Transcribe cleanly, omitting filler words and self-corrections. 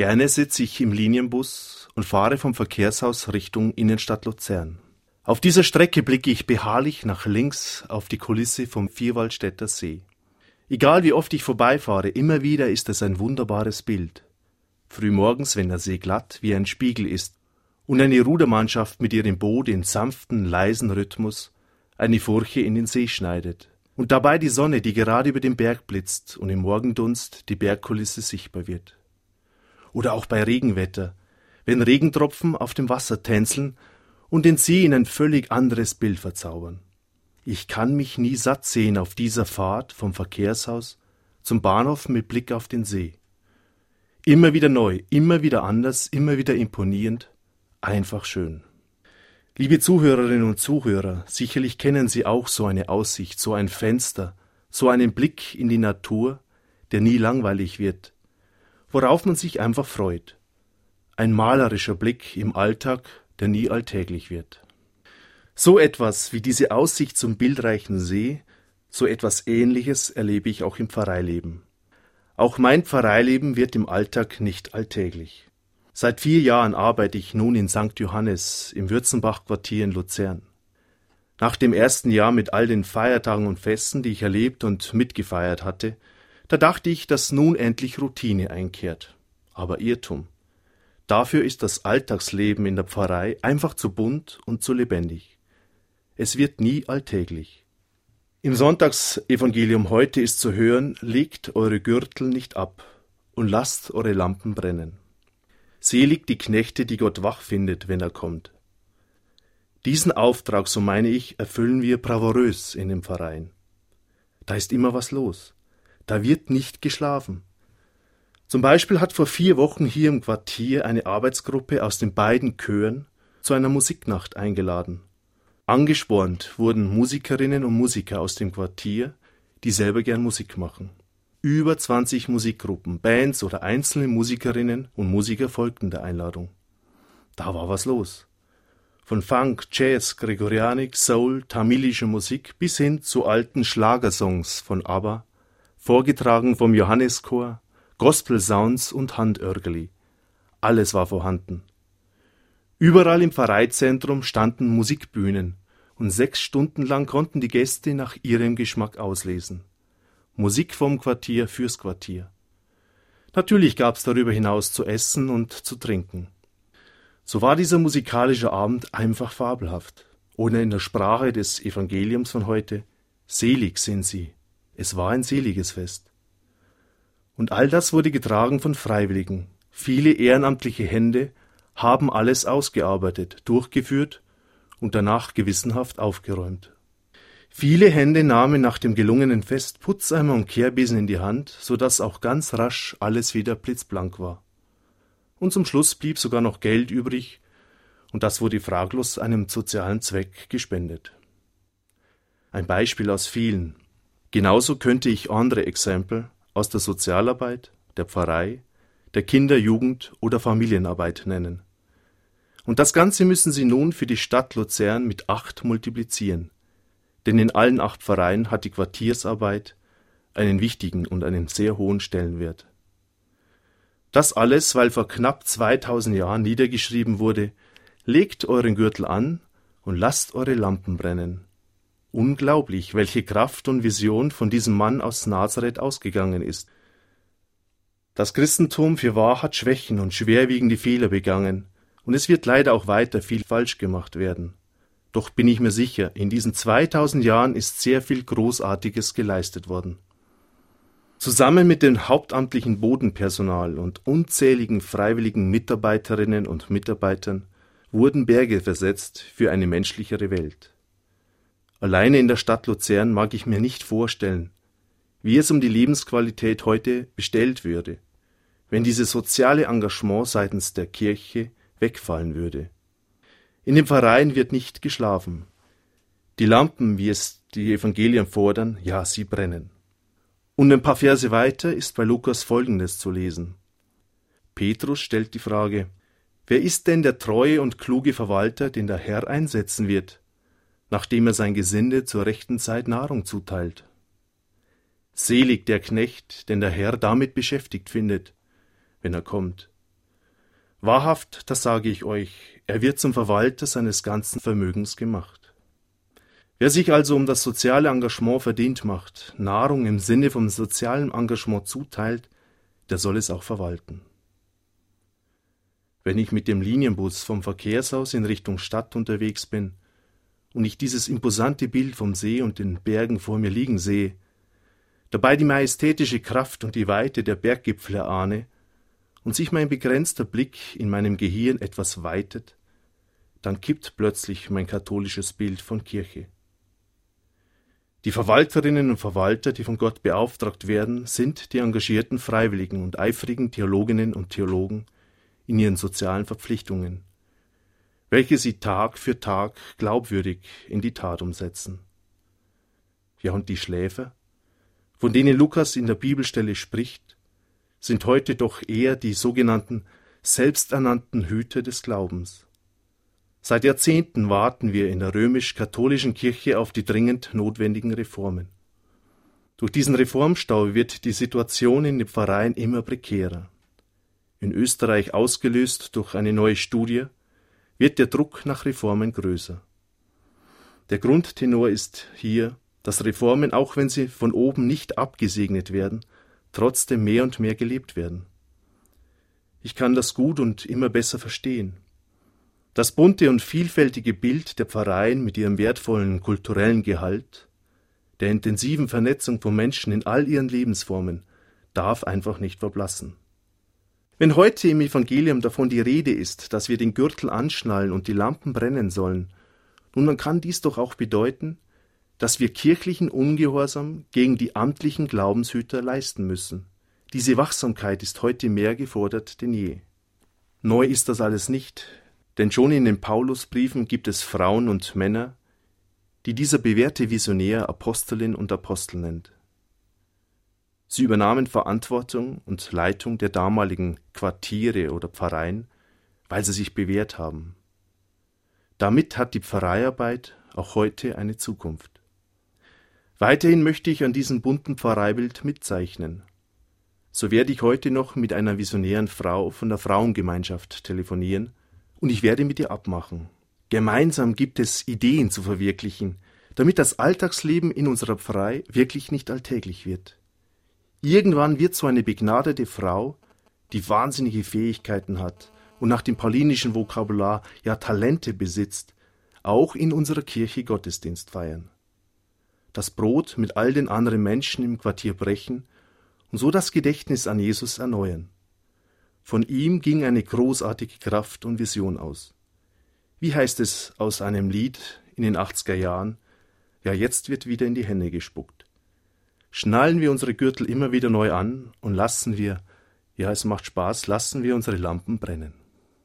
Gerne sitze ich im Linienbus und fahre vom Verkehrshaus Richtung Innenstadt Luzern. Auf dieser Strecke blicke ich beharrlich nach links auf die Kulisse vom Vierwaldstätter See. Egal wie oft ich vorbeifahre, immer wieder ist es ein wunderbares Bild. Frühmorgens, wenn der See glatt wie ein Spiegel ist und eine Rudermannschaft mit ihrem Boot in sanften, leisen Rhythmus eine Furche in den See schneidet. Und dabei die Sonne, die gerade über den Berg blitzt und im Morgendunst die Bergkulisse sichtbar wird. Oder auch bei Regenwetter, wenn Regentropfen auf dem Wasser tänzeln und den See in ein völlig anderes Bild verzaubern. Ich kann mich nie satt sehen auf dieser Fahrt vom Verkehrshaus zum Bahnhof mit Blick auf den See. Immer wieder neu, immer wieder anders, immer wieder imponierend, einfach schön. Liebe Zuhörerinnen und Zuhörer, sicherlich kennen Sie auch so eine Aussicht, so ein Fenster, so einen Blick in die Natur, der nie langweilig wird, worauf man sich einfach freut. Ein malerischer Blick im Alltag, der nie alltäglich wird. So etwas wie diese Aussicht zum bildreichen See, so etwas Ähnliches erlebe ich auch im Pfarreileben. Auch mein Pfarreileben wird im Alltag nicht alltäglich. Seit 4 Jahren arbeite ich nun in St. Johannes im Würzenbach-Quartier in Luzern. Nach dem ersten Jahr mit all den Feiertagen und Festen, die ich erlebt und mitgefeiert hatte, da dachte ich, dass nun endlich Routine einkehrt. Aber Irrtum. Dafür ist das Alltagsleben in der Pfarrei einfach zu bunt und zu lebendig. Es wird nie alltäglich. Im Sonntagsevangelium heute ist zu hören, legt eure Gürtel nicht ab und lasst eure Lampen brennen. Selig die Knechte, die Gott wach findet, wenn er kommt. Diesen Auftrag, so meine ich, erfüllen wir bravourös in den Pfarreien. Da ist immer was los. Da wird nicht geschlafen. Zum Beispiel hat vor 4 Wochen hier im Quartier eine Arbeitsgruppe aus den beiden Chören zu einer Musiknacht eingeladen. Angespornt wurden Musikerinnen und Musiker aus dem Quartier, die selber gern Musik machen. Über 20 Musikgruppen, Bands oder einzelne Musikerinnen und Musiker folgten der Einladung. Da war was los. Von Funk, Jazz, Gregorianik, Soul, tamilische Musik bis hin zu alten Schlagersongs von ABBA, vorgetragen vom Johanneschor, Gospel-Sounds und Handörgeli. Alles war vorhanden. Überall im Pfarreizentrum standen Musikbühnen und 6 Stunden lang konnten die Gäste nach ihrem Geschmack auslesen. Musik vom Quartier fürs Quartier. Natürlich gab's darüber hinaus zu essen und zu trinken. So war dieser musikalische Abend einfach fabelhaft. Oder in der Sprache des Evangeliums von heute, selig sind sie. Es war ein seliges Fest. Und all das wurde getragen von Freiwilligen. Viele ehrenamtliche Hände haben alles ausgearbeitet, durchgeführt und danach gewissenhaft aufgeräumt. Viele Hände nahmen nach dem gelungenen Fest Putzeimer und Kehrbesen in die Hand, so dass auch ganz rasch alles wieder blitzblank war. Und zum Schluss blieb sogar noch Geld übrig, und das wurde fraglos einem sozialen Zweck gespendet. Ein Beispiel aus vielen. Genauso könnte ich andere Exempel aus der Sozialarbeit, der Pfarrei, der Kinder-, Jugend- oder Familienarbeit nennen. Und das Ganze müssen Sie nun für die Stadt Luzern mit 8 multiplizieren. Denn in allen 8 Pfarreien hat die Quartiersarbeit einen wichtigen und einen sehr hohen Stellenwert. Das alles, weil vor knapp 2000 Jahren niedergeschrieben wurde, legt euren Gürtel an und lasst eure Lampen brennen. Unglaublich, welche Kraft und Vision von diesem Mann aus Nazareth ausgegangen ist. Das Christentum fürwahr hat Schwächen und schwerwiegende Fehler begangen, und es wird leider auch weiter viel falsch gemacht werden. Doch bin ich mir sicher, in diesen 2000 Jahren ist sehr viel Großartiges geleistet worden. Zusammen mit dem hauptamtlichen Bodenpersonal und unzähligen freiwilligen Mitarbeiterinnen und Mitarbeitern wurden Berge versetzt für eine menschlichere Welt. Alleine in der Stadt Luzern mag ich mir nicht vorstellen, wie es um die Lebensqualität heute bestellt würde, wenn dieses soziale Engagement seitens der Kirche wegfallen würde. In den Pfarreien wird nicht geschlafen. Die Lampen, wie es die Evangelien fordern, ja, sie brennen. Und ein paar Verse weiter ist bei Lukas Folgendes zu lesen. Petrus stellt die Frage, wer ist denn der treue und kluge Verwalter, den der Herr einsetzen wird, nachdem er sein Gesinde zur rechten Zeit Nahrung zuteilt? Selig der Knecht, den der Herr damit beschäftigt findet, wenn er kommt. Wahrhaft, das sage ich euch, er wird zum Verwalter seines ganzen Vermögens gemacht. Wer sich also um das soziale Engagement verdient macht, Nahrung im Sinne vom sozialen Engagement zuteilt, der soll es auch verwalten. Wenn ich mit dem Linienbus vom Verkehrshaus in Richtung Stadt unterwegs bin und ich dieses imposante Bild vom See und den Bergen vor mir liegen sehe, dabei die majestätische Kraft und die Weite der Berggipfel erahne und sich mein begrenzter Blick in meinem Gehirn etwas weitet, dann kippt plötzlich mein katholisches Bild von Kirche. Die Verwalterinnen und Verwalter, die von Gott beauftragt werden, sind die engagierten Freiwilligen und eifrigen Theologinnen und Theologen in ihren sozialen Verpflichtungen, welche sie Tag für Tag glaubwürdig in die Tat umsetzen. Ja, und die Schläfer, von denen Lukas in der Bibelstelle spricht, sind heute doch eher die sogenannten selbsternannten Hüter des Glaubens. Seit Jahrzehnten warten wir in der römisch-katholischen Kirche auf die dringend notwendigen Reformen. Durch diesen Reformstau wird die Situation in den Pfarreien immer prekärer. In Österreich ausgelöst durch eine neue Studie, wird der Druck nach Reformen größer. Der Grundtenor ist hier, dass Reformen, auch wenn sie von oben nicht abgesegnet werden, trotzdem mehr und mehr gelebt werden. Ich kann das gut und immer besser verstehen. Das bunte und vielfältige Bild der Pfarreien mit ihrem wertvollen kulturellen Gehalt, der intensiven Vernetzung von Menschen in all ihren Lebensformen, darf einfach nicht verblassen. Wenn heute im Evangelium davon die Rede ist, dass wir den Gürtel anschnallen und die Lampen brennen sollen, nun dann kann dies doch auch bedeuten, dass wir kirchlichen Ungehorsam gegen die amtlichen Glaubenshüter leisten müssen. Diese Wachsamkeit ist heute mehr gefordert denn je. Neu ist das alles nicht, denn schon in den Paulusbriefen gibt es Frauen und Männer, die dieser bewährte Visionär Apostelin und Apostel nennt. Sie übernahmen Verantwortung und Leitung der damaligen Quartiere oder Pfarreien, weil sie sich bewährt haben. Damit hat die Pfarreiarbeit auch heute eine Zukunft. Weiterhin möchte ich an diesem bunten Pfarreibild mitzeichnen. So werde ich heute noch mit einer visionären Frau von der Frauengemeinschaft telefonieren und ich werde mit ihr abmachen. Gemeinsam gibt es Ideen zu verwirklichen, damit das Alltagsleben in unserer Pfarrei wirklich nicht alltäglich wird. Irgendwann wird so eine begnadete Frau, die wahnsinnige Fähigkeiten hat und nach dem paulinischen Vokabular ja Talente besitzt, auch in unserer Kirche Gottesdienst feiern. Das Brot mit all den anderen Menschen im Quartier brechen und so das Gedächtnis an Jesus erneuern. Von ihm ging eine großartige Kraft und Vision aus. Wie heißt es aus einem Lied in den 80er Jahren? Ja, jetzt wird wieder in die Hände gespuckt. Schnallen wir unsere Gürtel immer wieder neu an und lassen wir, ja, es macht Spaß, lassen wir unsere Lampen brennen.